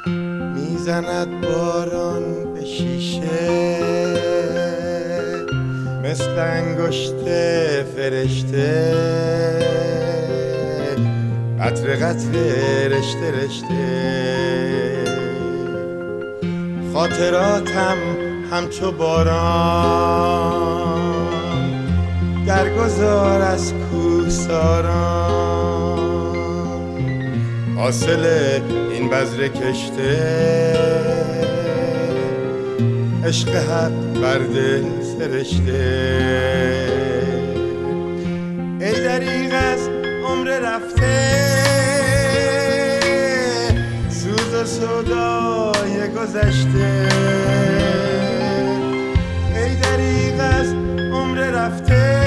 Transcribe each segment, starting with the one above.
میزند باران به شیشه مثل انگشت فرشته، قطره قطره رشته رشته. خاطراتم همچو باران درگذار از کوهساران، حاصل این بذر کشته عشق حق بر دل سرشته. ای دریغ از عمر رفته، سوز و سودای گذشته. ای دریغ از عمر رفته،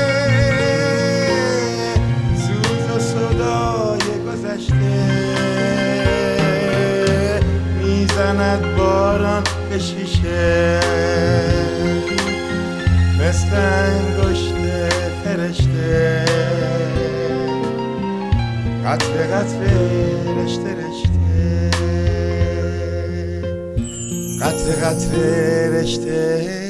سوز و سودای گذشته. میزند باران به شیشه مثل انگشت فرشته، قطره قطره رشته رشته، قطره قطره رشته.